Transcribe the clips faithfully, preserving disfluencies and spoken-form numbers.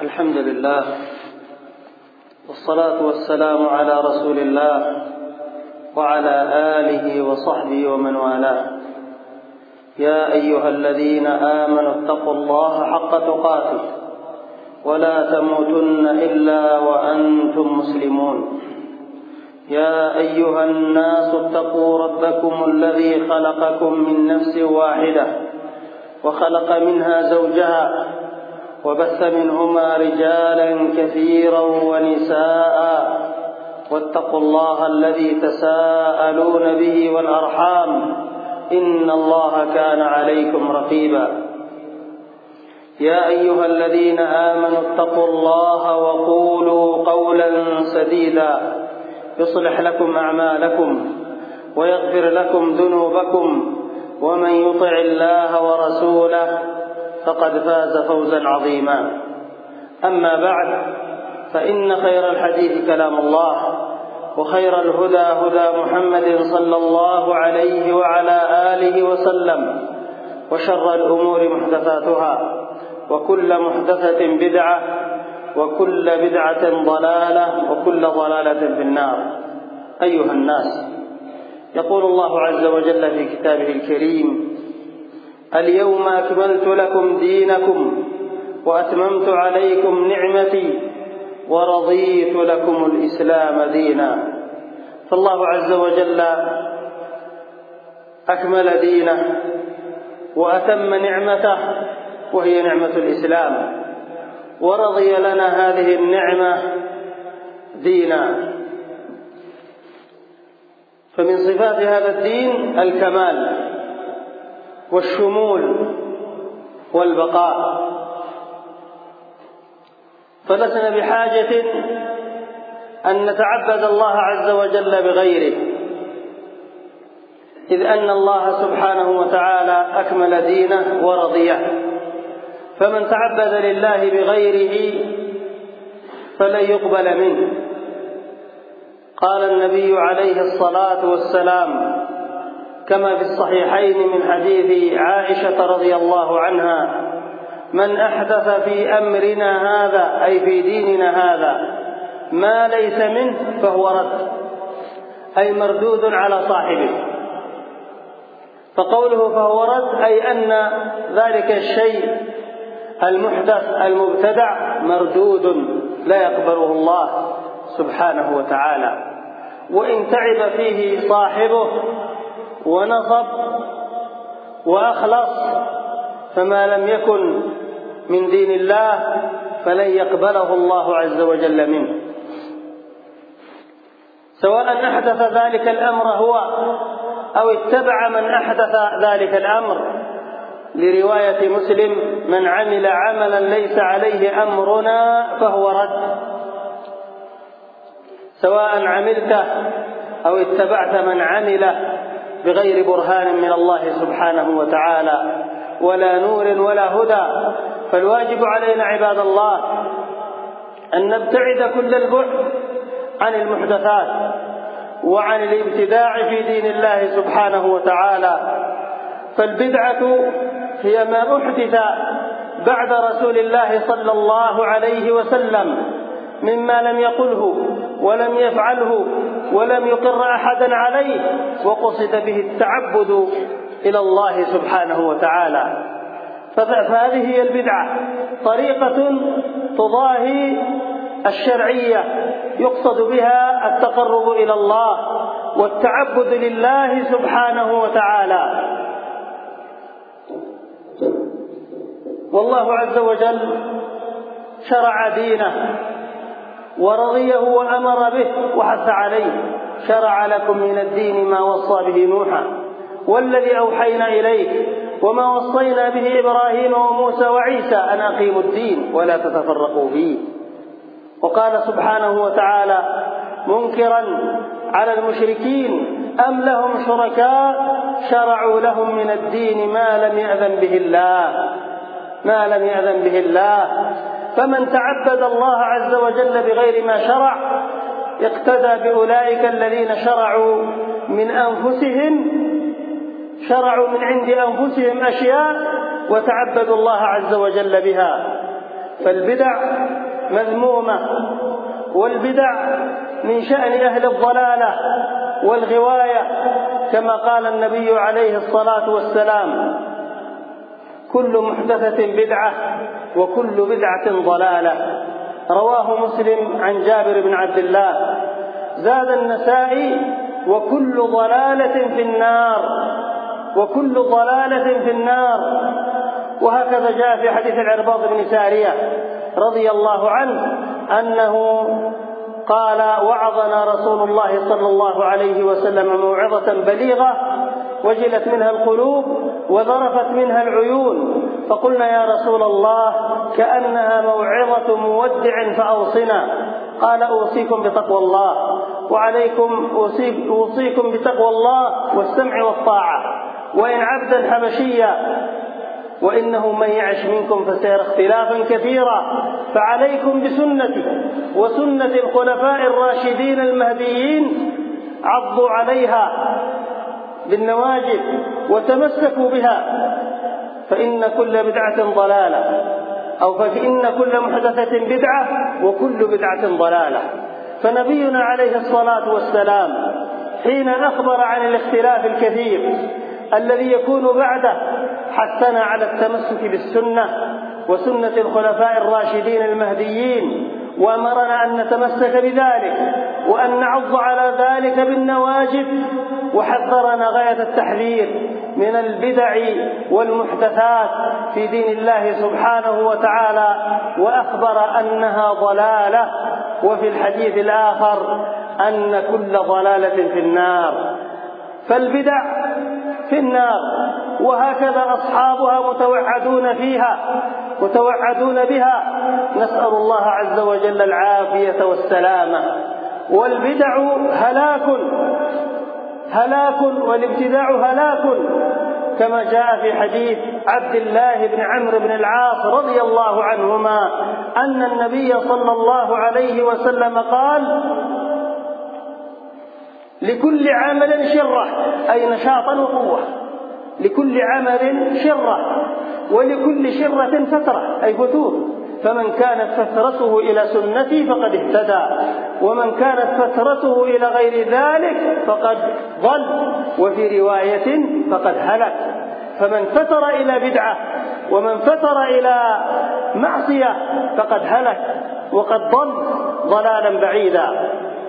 الحمد لله والصلاة والسلام على رسول الله وعلى آله وصحبه ومن والاه. يا أيها الذين آمنوا اتقوا الله حق تقاته ولا تموتن إلا وأنتم مسلمون. يا أيها الناس اتقوا ربكم الذي خلقكم من نفس واحدة وخلق منها زوجها وبث منهما رجالا كثيرا ونساء واتقوا الله الذي تساءلون به والأرحام إن الله كان عليكم رقيبا. يا أيها الذين آمنوا اتقوا الله وقولوا قولا سديدا يصلح لكم أعمالكم ويغفر لكم ذنوبكم ومن يطع الله ورسوله فقد فاز فوزا عظيما. أما بعد، فإن خير الحديث كلام الله وخير الهدى هدى محمد صلى الله عليه وعلى آله وسلم، وشر الأمور محدثاتها وكل محدثة بدعة وكل بدعة ضلالة وكل ضلالة في النار. أيها الناس، يقول الله عز وجل في كتابه الكريم: اليوم أكملت لكم دينكم وأتممت عليكم نعمتي ورضيت لكم الإسلام دينا. فالله عز وجل أكمل دينه وأتم نعمته وهي نعمة الإسلام، ورضي لنا هذه النعمة دينا. فمن صفات هذا الدين الكمال والشمول والبقاء، فلسنا بحاجة أن نتعبد الله عز وجل بغيره، إذ أن الله سبحانه وتعالى أكمل دينه ورضيه. فمن تعبد لله بغيره فلن يقبل منه. قال النبي عليه الصلاة والسلام كما في الصحيحين من حديث عائشة رضي الله عنها: من أحدث في أمرنا هذا، أي في ديننا هذا، ما ليس منه فهو رد، أي مردود على صاحبه. فقوله فهو رد أي أن ذلك الشيء المحدث المبتدع مردود لا يقبله الله سبحانه وتعالى، وإن تعب فيه صاحبه ونصب وأخلص، فما لم يكن من دين الله فلن يقبله الله عز وجل منه، سواء أحدث ذلك الأمر هو أو اتبع من أحدث ذلك الأمر. لرواية مسلم: من عمل عملا ليس عليه أمرنا فهو رد. سواء عملته أو اتبعت من عمله بغير برهان من الله سبحانه وتعالى ولا نور ولا هدى. فالواجب علينا عباد الله أن نبتعد كل البعد عن المحدثات وعن الابتداع في دين الله سبحانه وتعالى. فالبدعة هي ما أحدث بعد رسول الله صلى الله عليه وسلم مما لم يقله ولم يفعله ولم يقر أحدا عليه، وقصد به التعبد إلى الله سبحانه وتعالى. فهذه هي البدعة، طريقة تضاهي الشرعية يقصد بها التقرب إلى الله والتعبد لله سبحانه وتعالى. والله عز وجل شرع دينه ورضيه وأمر به وحث عليه: شرع لكم من الدين ما وصى به نوحا والذي أوحينا إليك وما وصينا به إبراهيم وموسى وعيسى أن أقيموا الدين ولا تتفرقوا فيه. وقال سبحانه وتعالى منكرا على المشركين: أم لهم شركاء شرعوا لهم من الدين ما لم يأذن به الله ما لم يأذن به الله. فمن تعبد الله عز وجل بغير ما شرع اقتدى بأولئك الذين شرعوا من أنفسهم شرعوا من عند أنفسهم أشياء وتعبدوا الله عز وجل بها. فالبدع مذمومة، والبدع من شأن أهل الضلالة والغواية، كما قال النبي عليه الصلاة والسلام: كل محدثة بدعة وكل بدعة ضلالة. رواه مسلم عن جابر بن عبد الله. زاد النسائي: وكل ضلالة في النار، وكل ضلالة في النار. وهكذا جاء في حديث العرباض بن سارية رضي الله عنه أنه قال: وعظنا رسول الله صلى الله عليه وسلم موعظة بليغة وجلت منها القلوب وذرفت منها العيون، فقلنا: يا رسول الله، كأنها موعظة مودع فأوصنا. قال: أوصيكم بتقوى الله، وعليكم أوصيكم بتقوى الله والسمع والطاعة، وإن عبدا حبشيا، وإنه من يعش منكم فسيرى اختلافا كثيرا، فعليكم بسنتي وسنة الخلفاء الراشدين المهديين، عضوا عليها بالنواجذ وتمسكوا بها، فإن كل بدعة ضلالة، أو فإن كل محدثة بدعة وكل بدعة ضلالة. فنبينا عليه الصلاة والسلام حين أخبر عن الاختلاف الكثير الذي يكون بعده حثنا على التمسك بالسنة وسنة الخلفاء الراشدين المهديين، وأمرنا أن نتمسك بذلك وأن نعض على ذلك بالنواجذ، وحذرنا غاية التحذير من البدع والمحدثات في دين الله سبحانه وتعالى، وأخبر أنها ضلالة. وفي الحديث الآخر أن كل ضلالة في النار. فالبدع في النار، وهكذا أصحابها متوعدون فيها متوعدون بها، نسأل الله عز وجل العافية والسلامة. والبدع هلاك هلاك والابتداع هلاك، كما جاء في حديث عبد الله بن عمرو بن العاص رضي الله عنهما أن النبي صلى الله عليه وسلم قال: لكل عمل شرة، أي نشاطا وقوة، لكل عمل شرة، ولكل شرة فترة، أي فتور، فمن كانت فترته إلى سنتي فقد اهتدى، ومن كانت فترته إلى غير ذلك فقد ضل، وفي رواية فقد هلك. فمن فتر إلى بدعة ومن فتر إلى معصية فقد هلك وقد ضل ضلالا بعيدا.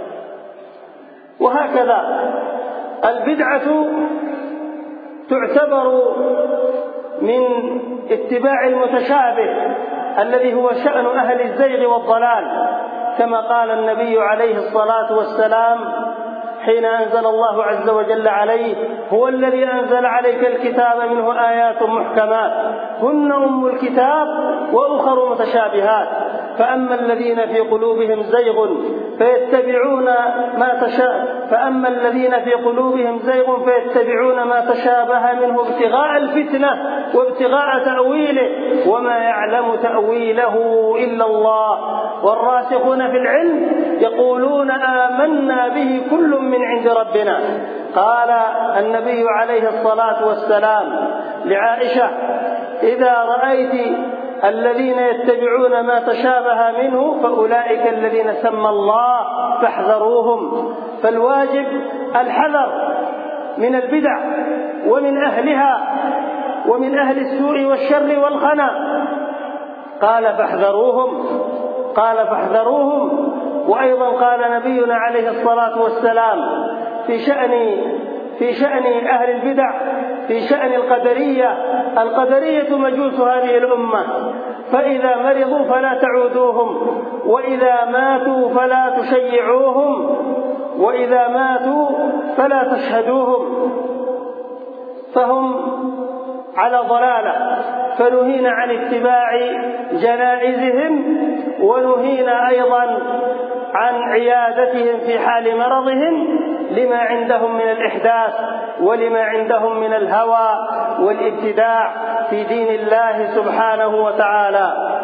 وهكذا البدعة تعتبر من اتباع المتشابه الذي هو شأن أهل الزيغ والضلال، كما قال النبي عليه الصلاة والسلام حين أنزل الله عز وجل عليه: هو الذي أنزل عليك الكتاب منه آيات محكمات هن أم الكتاب وأخر متشابهات، فأما الذين في قلوبهم زيغ فيتبعون ما تشابه فأما الذين في قلوبهم زيغ فيتبعون ما تشابه منه ابتغاء الفتنة وابتغاء تأويله وما يعلم تأويله إلا الله، والراسخون في العلم يقولون آمنا به كل من عند ربنا. قال النبي عليه الصلاة والسلام لعائشة: إذا رأيت الذين يتبعون ما تشابه منه فأولئك الذين سمى الله فاحذروهم. فالواجب الحذر من البدع ومن أهلها ومن أهل السوء والشر والخنا. قال فاحذروهم قال فاحذروهم وأيضا قال نبينا عليه الصلاة والسلام في شأن في شأن أهل البدع، في شأن القدرية: القدرية مجوس هذه الأمة، فإذا مرضوا فلا تعودوهم، وإذا ماتوا فلا تشيعوهم، وإذا ماتوا فلا تشهدوهم، فهم على ضلالة، فنهينا عن اتباع جنائزهم، ونهينا أيضا عن عيادتهم في حال مرضهم لما عندهم من الإحداث ولما عندهم من الهوى والابتداع في دين الله سبحانه وتعالى.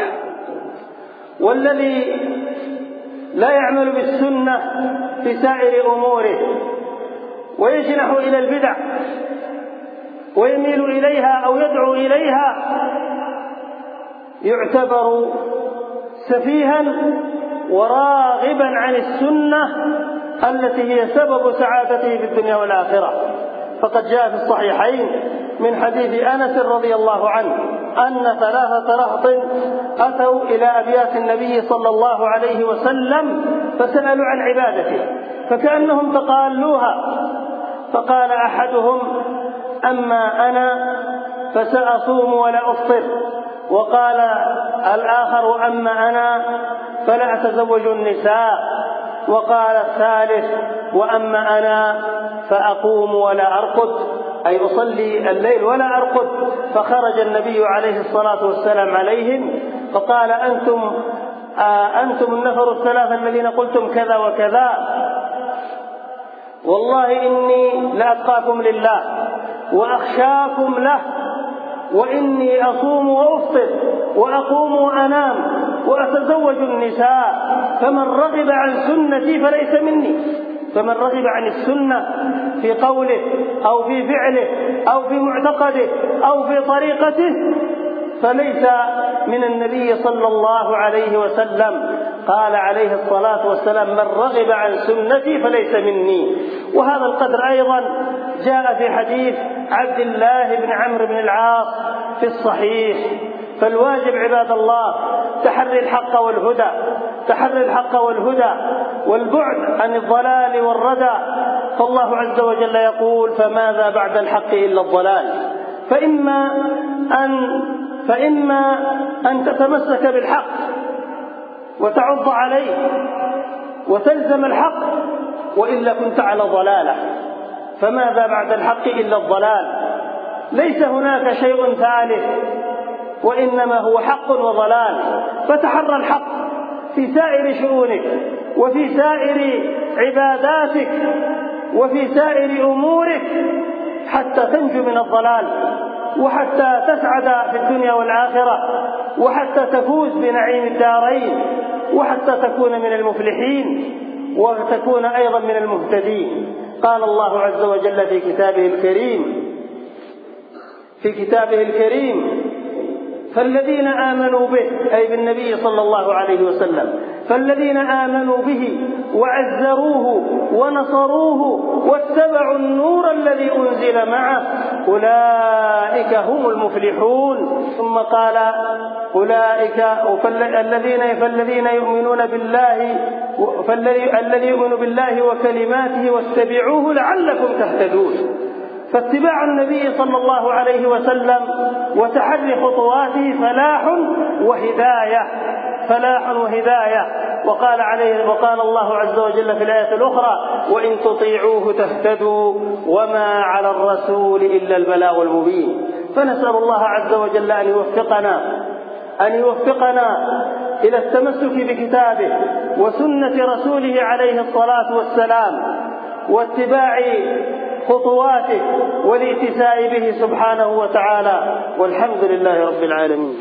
والذي لا يعمل بالسنة في سائر أموره ويجنح إلى البدع ويميل إليها أو يدعو إليها يعتبر سفيها وراغبا عن السنة التي هي سبب سعادته في الدنيا والآخرة. فقد جاء في الصحيحين من حديث أنس رضي الله عنه أن ثلاثة رهط أتوا إلى أبيات النبي صلى الله عليه وسلم فسألوا عن عبادته فكأنهم تقالوها، فقال أحدهم: أما أنا فسأصوم ولا أفطر، وقال الآخر: أما أنا فلا أتزوج النساء، وقال الثالث: وأما أنا فأقوم ولا أرقد، أي أصلي الليل ولا أرقد. فخرج النبي عليه الصلاة والسلام عليهم فقال: أنتم آه أنتم النفر الثلاثة الذين قلتم كذا وكذا، والله إني لأتقاكم لله وأخشاكم له، وإني أصوم وأفطر وأقوم وأنام وأتزوج النساء، فمن رغب عن سنتي فليس مني. فمن رغب عن السنة في قوله أو في فعله أو في معتقده أو في طريقته فليس من النبي صلى الله عليه وسلم. قال عليه الصلاة والسلام: من رغب عن سنتي فليس مني. وهذا القدر أيضا جاء في حديث عبد الله بن عمرو بن العاص في الصحيح. فالواجب عباد الله تحري الحق والهدى، تحري الحق والهدى والبعد عن الضلال والردى. فالله عز وجل يقول: فماذا بعد الحق إلا الضلال. فإما أن, فإما أن تتمسك بالحق وتعض عليه وتلزم الحق، وإلا كنت على ضلالة. فماذا بعد الحق إلا الضلال. ليس هناك شيء ثالث، وإنما هو حق وضلال. فتحرى الحق في سائر شؤونك وفي سائر عباداتك وفي سائر أمورك حتى تنجو من الضلال، وحتى تسعد في الدنيا والآخرة، وحتى تفوز بنعيم الدارين، وحتى تكون من المفلحين وتكون أيضا من المهتدين. قال الله عز وجل في كتابه الكريم في كتابه الكريم فالذين آمنوا به، أي بالنبي صلى الله عليه وسلم، فالذين آمنوا به وعزروه ونصروه واتبعوا النور الذي أنزل معه أولئك هم المفلحون. ثم قال: أولئك الذين فالذين يؤمنون بالله فالذي يؤمن بالله وكلماته واتبعوه لعلكم تهتدون. فاتباع النبي صلى الله عليه وسلم وتحري خطواته فلاح وهداية، فلاح وهداية. وقال عليه وقال الله عز وجل في الآية الأخرى: وإن تطيعوه تهتدوا وما على الرسول إلا البلاغ المبين. فنسأل الله عز وجل أن يوفقنا أن يوفقنا إلى التمسك بكتابه وسنة رسوله عليه الصلاة والسلام، واتباع خطواته والاتساء به سبحانه وتعالى. والحمد لله رب العالمين.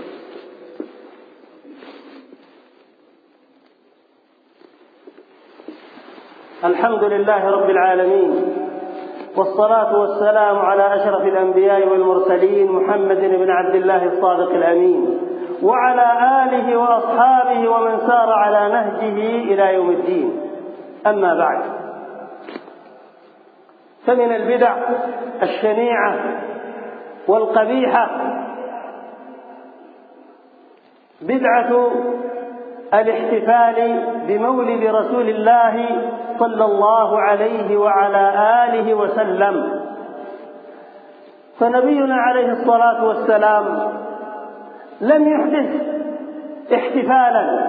الحمد لله رب العالمين، والصلاة والسلام على أشرف الأنبياء والمرسلين محمد بن عبد الله الصادق الأمين، وعلى آله وأصحابه ومن سار على نهجه إلى يوم الدين. أما بعد، فمن البدع الشنيعة والقبيحة بدعة الاحتفال بمولد رسول الله صلى الله عليه وعلى آله وسلم. فنبينا عليه الصلاة والسلام لم يحدث احتفالا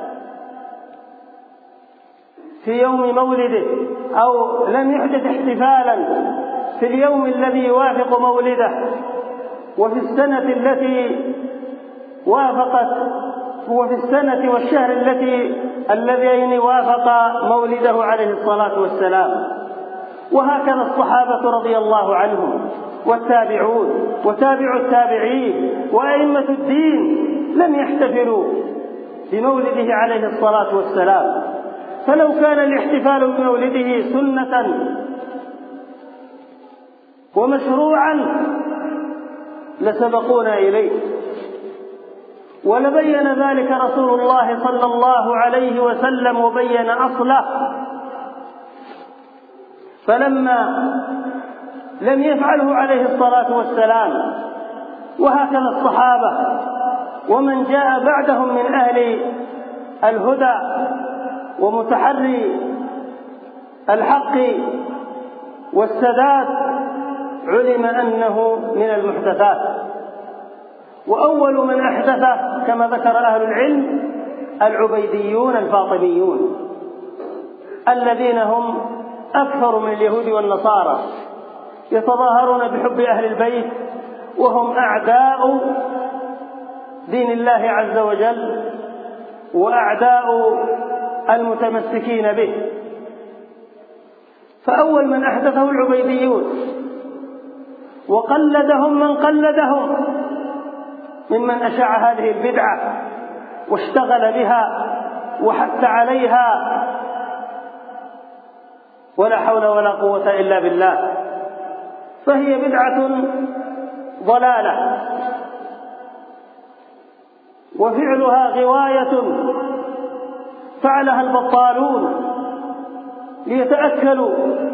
في يوم مولده، أو لم يحدث احتفالا في اليوم الذي يوافق مولده وفي السنة التي وافقت وفي السنة والشهر التي اللذين وافق مولده عليه الصلاة والسلام. وهكذا الصحابة رضي الله عنهم والتابعون وتابع التابعين وأئمة الدين لم يحتفلوا بمولده عليه الصلاة والسلام. فلو كان الاحتفال بمولده سنة ومشروعا لسبقونا إليه، ولبين ذلك رسول الله صلى الله عليه وسلم وبين أصله. فلما لم يفعله عليه الصلاة والسلام وهكذا الصحابة ومن جاء بعدهم من أهل الهدى ومتحري الحق والسداد، علم أنه من المحدثات. وأول من أحدث كما ذكر أهل العلم العبيديون الفاطميون الذين هم أكثر من اليهود والنصارى، يتظاهرون بحب أهل البيت وهم أعداء دين الله عز وجل وأعداء المتمسكين به. فأول من أحدثه العبيديون، وقلدهم من قلدهم ممن أشاع هذه البدعة واشتغل بها وحث عليها، ولا حول ولا قوة إلا بالله. فهي بدعة ضلالة وفعلها غواية فعلها البطالون ليتأكلوا،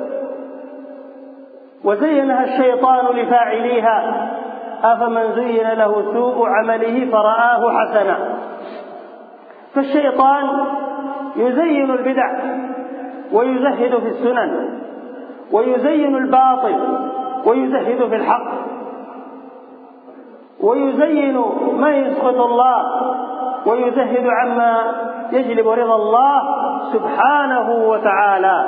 وزينها الشيطان لفاعليها، أفمن زين له سوء عمله فرآه حسنا. فالشيطان يزين البدع ويزهد في السنن، ويزين الباطل ويزهد في الحق، ويزين ما يسخط الله ويزهد عما يجلب رضا الله سبحانه وتعالى.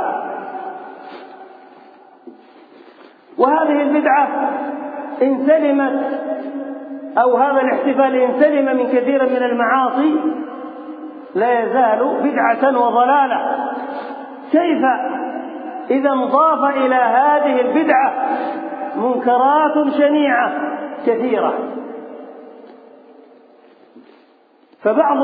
وهذه البدعة إن سلمت، أو هذا الاحتفال إن سلم من كثير من المعاصي، لا يزال بدعة وضلالة. كيف إذا انضاف إلى هذه البدعة منكرات شنيعة كثيرة؟ فبعض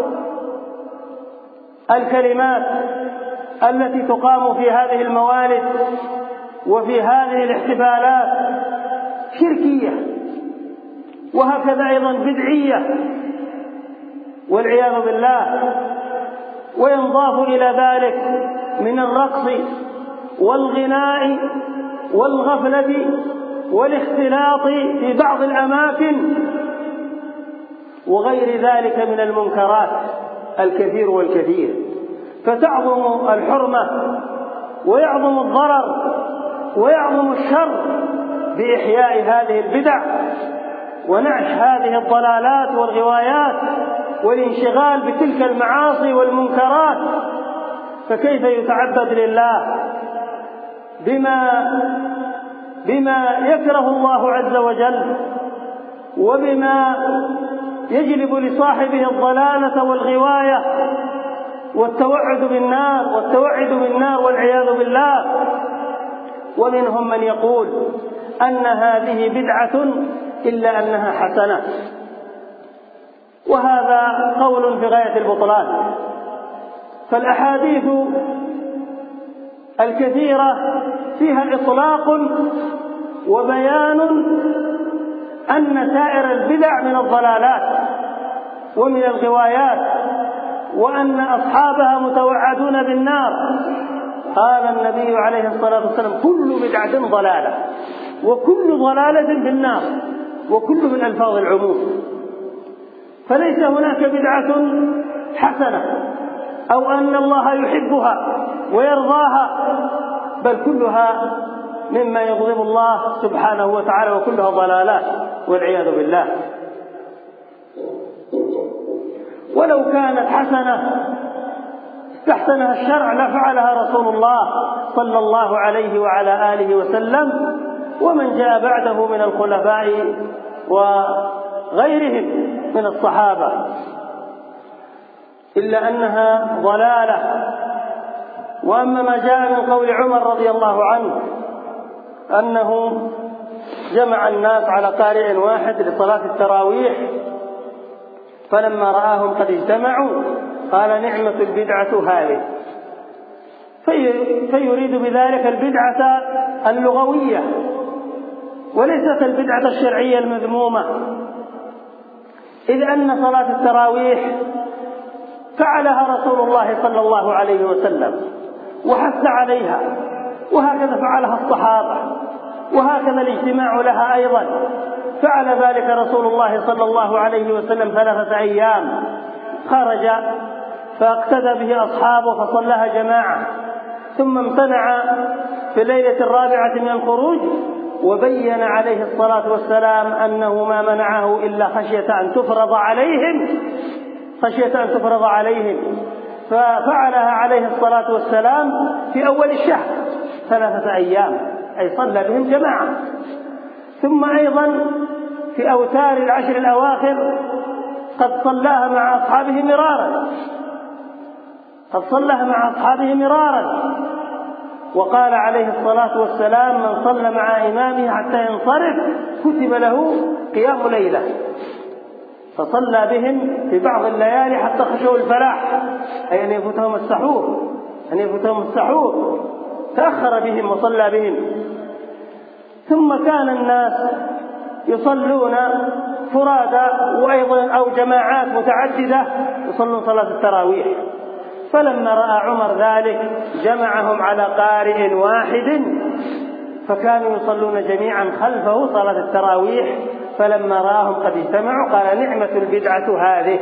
الكلمات التي تقام في هذه الموالد وفي هذه الاحتفالات شركية، وهكذا أيضا بدعية والعياذ بالله. وينضاف إلى ذلك من الرقص والغناء والغفلة والاختلاط في بعض الأماكن وغير ذلك من المنكرات الكثير والكثير. فتعظم الحرمة ويعظم الضرر ويعظم الشر بإحياء هذه البدع ونعش هذه الضلالات والغوايات والانشغال بتلك المعاصي والمنكرات. فكيف يتعبد لله بما بما يكره الله عز وجل وبما يجلب لصاحبه الضلالة والغواية والتوعد بالنار والتوعد بالنار والعياذ بالله. ومنهم من يقول أن هذه بدعة إلا أنها حسنة، وهذا قول في غاية البطلان. فالأحاديث الكثيرة فيها إطلاق وبيان أن سائر البدع من الضلالات ومن الغوايات، وأن أصحابها متوعدون بالنار. قال النبي عليه الصلاة والسلام: كل بدعة ضلالة وكل ضلالة في النار، وكل من ألفاظ العموم. فليس هناك بدعة حسنة أو أن الله يحبها ويرضاها، بل كلها مما يغضب الله سبحانه وتعالى، وكلها ضلالات والعياذ بالله. ولو كانت حسنة استحسنها الشرع لفعلها رسول الله صلى الله عليه وعلى آله وسلم ومن جاء بعده من الخلفاء وغيرهم من الصحابة، إلا أنها ضلالة. وأما ما جاء من قول عمر رضي الله عنه أنه جمع الناس على قارئ واحد لصلاة التراويح، فلما رآهم قد اجتمعوا قال: نعمة البدعة هذه. في فيريد بذلك البدعة اللغوية وليست البدعة الشرعية المذمومة. إذ أن صلاة التراويح فعلها رسول الله صلى الله عليه وسلم وحث عليها، وهكذا فعلها الصحابة، وهكذا الاجتماع لها أيضا. فعل ذلك رسول الله صلى الله عليه وسلم ثلاثة أيام، خرج فاقتدى به أصحابه فصلىها جماعة، ثم امتنع في الليلة الرابعة من الخروج، وبين عليه الصلاة والسلام أنه ما منعه إلا خشية أن تفرض عليهم خشية أن تفرض عليهم ففعلها عليه الصلاة والسلام في أول الشهر ثلاثة أيام، أي صلى بهم جماعة. ثم أيضا في أوتار العشر الأواخر قد صلاها مع أصحابه مرارا قد صلاها مع أصحابه مرارا وقال عليه الصلاة والسلام: من صلى مع إمامه حتى ينصرف كتب له قيام ليلة. فصلى بهم في بعض الليالي حتى خشوا الفلاح، أي أن يفوتهم السحور أن يفوتهم السحور تأخر بهم وصلى بهم. ثم كان الناس يصلون فرادى وأيضا أو جماعات متعددة يصلون صلاة التراويح. فلما رأى عمر ذلك جمعهم على قارئ واحد، فكانوا يصلون جميعا خلفه صلاة التراويح. فلما رآهم قد اجتمعوا قال: نعمة البدعة هذه.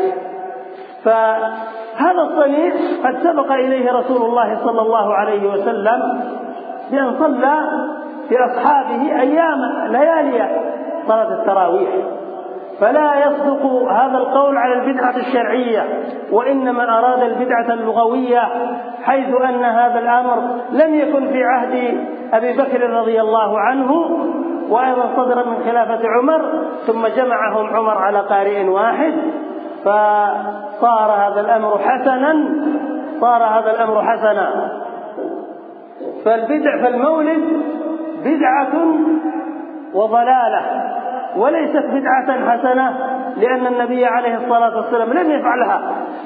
فهذا الصنيع قد سبق إليه رسول الله صلى الله عليه وسلم بأن صلى في أصحابه أيام ليالي صلاة التراويح. فلا يصدق هذا القول على البدعة الشرعية، وإنما أراد البدعة اللغوية، حيث أن هذا الأمر لم يكن في عهد أبي بكر رضي الله عنه، وأيضا صدر من خلافة عمر، ثم جمعهم عمر على قارئ واحد، فصار هذا الأمر حسنا صار هذا الأمر حسنا. فالبدع فالمولد بدعة وضلالة، وليست بدعة حسنة، لأن النبي عليه الصلاة والسلام لم يفعلها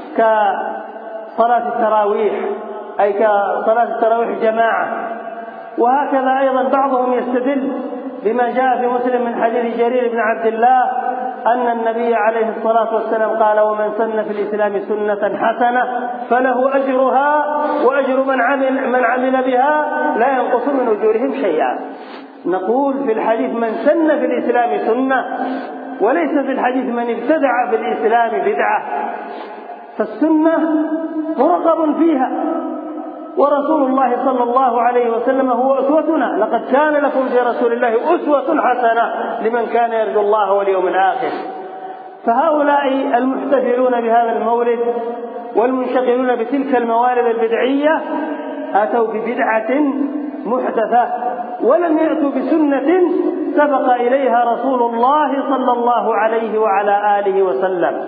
كصلاة التراويح، أي كصلاة التراويح جماعة. وهكذا أيضا بعضهم يستدل بما جاء في مسلم من حديث جرير بن عبد الله أن النبي عليه الصلاة والسلام قال: ومن سن في الإسلام سنة حسنة فله أجرها وأجر من عمل, من عمل بها لا ينقص من أجورهم شيئا. نقول في الحديث: من سن في الإسلام سنة، وليس في الحديث: من ابتدع في الإسلام بدعة. فالسنة مرغب فيها، ورسول الله صلى الله عليه وسلم هو أسوتنا. لقد كان لكم في رسول الله أسوة حسنة لمن كان يرجو الله واليوم الآخر. فهؤلاء المحتفلون بهذا المولد والمنشغلون بتلك الموارد البدعية أتوا ببدعة محدثة، ولم يأتوا بسنة سبق إليها رسول الله صلى الله عليه وعلى آله وسلم.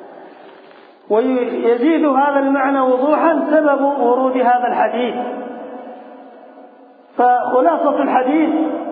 ويزيد هذا المعنى وضوحا سبب ورود هذا الحديث. فخلاصة الحديث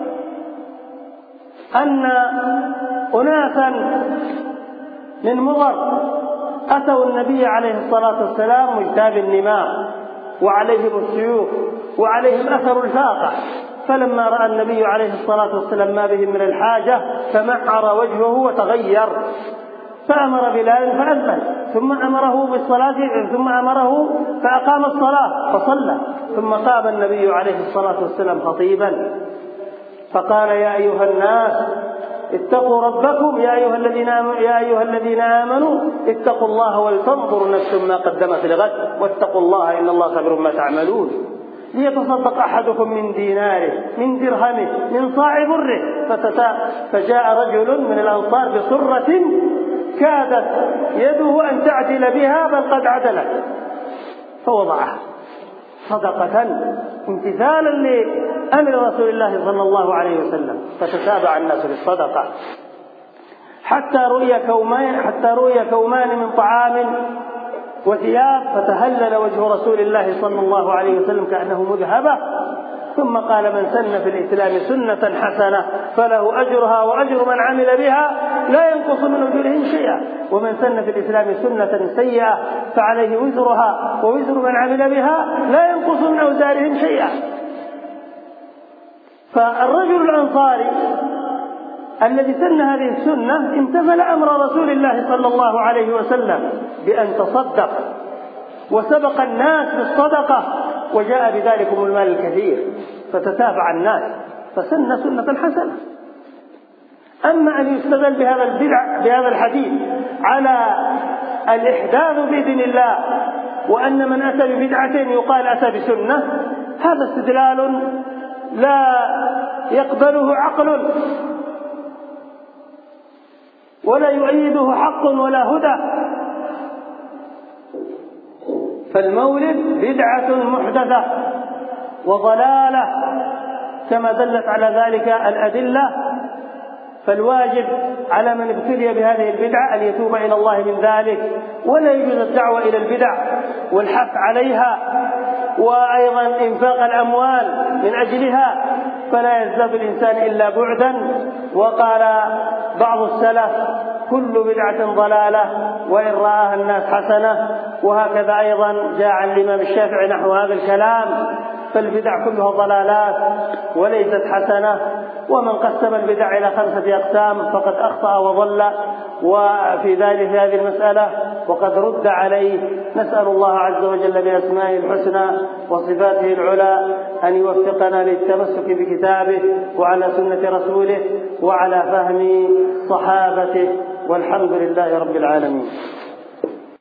أن أناسا من مضر أتوا النبي عليه الصلاة والسلام مجتاب النمار وعليهم السيوف وعليهم أثر الفاقة، فلما رأى النبي عليه الصلاة والسلام ما بهم من الحاجة تمعر وجهه وتغير، فأمر بلال فأذن، ثم أمره بالصلاة ثم أمره فأقام الصلاة فصلى. ثم قام النبي عليه الصلاة والسلام خطيبا فقال: يا أيها الناس اتقوا ربكم يا أيها الذين آمنوا يا أيها الذين آمنوا اتقوا الله ولتنظر نفس ما قدمت لغد واتقوا الله إن الله خبير ما تعملون. ليتصدق أحدكم من ديناره من درهمه من صاع بره. فجاء رجل من الأنصار بصرة كادت يده أن تعدل بها بل قد عدلت، فوضعها صدقة امتثالا لأمر رسول الله صلى الله عليه وسلم. فتتابع الناس بالصدقة حتى رؤي كومان حتى رؤي كومان من طعام وثياب، فتهلل وجه رسول الله صلى الله عليه وسلم كأنه مذهبة. ثم قال: من سن في الإسلام سنة حسنة فله أجرها وأجر من عمل بها لا ينقص من أجورهم شيئا، ومن سن في الإسلام سنة سيئة فعليه وزرها ووزر من عمل بها لا ينقص من أوزارهم شيئا. فالرجل الأنصاري الذي سن هذه السنة امتثل أمر رسول الله صلى الله عليه وسلم بأن تصدق، وسبق الناس بالصدقة، وجاء بذلكم المال الكثير فتتابع الناس فسن سنة حسنة. أما أن يستدل بهذا البدع بهذا الحديث على الإحداث بإذن الله، وأن من أتى ببدعة يقال أتى بسنة، هذا استدلال لا يقبله عقل ولا يؤيده حق ولا هدى. فالمولد بدعة محدثة وضلالة كما دلت على ذلك الأدلة، فالواجب على من ابتلي بهذه البدعة أن يتوب إلى الله من ذلك، ولا يجوز الدعوة إلى البدع والحث عليها، وأيضا إنفاق الأموال من أجلها، فلا يزداد الإنسان إلا بعدا. وقال بعض السلف: كل بدعة ضلالة وإن رآها الناس حسنة. وهكذا أيضا جاء عن الإمام الشافعي نحو هذا الكلام، فالبدع كلها ضلالات وليست حسنة. ومن قسم البدع إلى خمسة أقسام فقد أخطأ وضل وفي ذلك هذه المسألة، وقد رد عليه. نسأل الله عز وجل بأسمائه الحسنى وصفاته العلى أن يوفقنا للتمسك بكتابه وعلى سنة رسوله وعلى فهم صحابته، والحمد لله رب العالمين.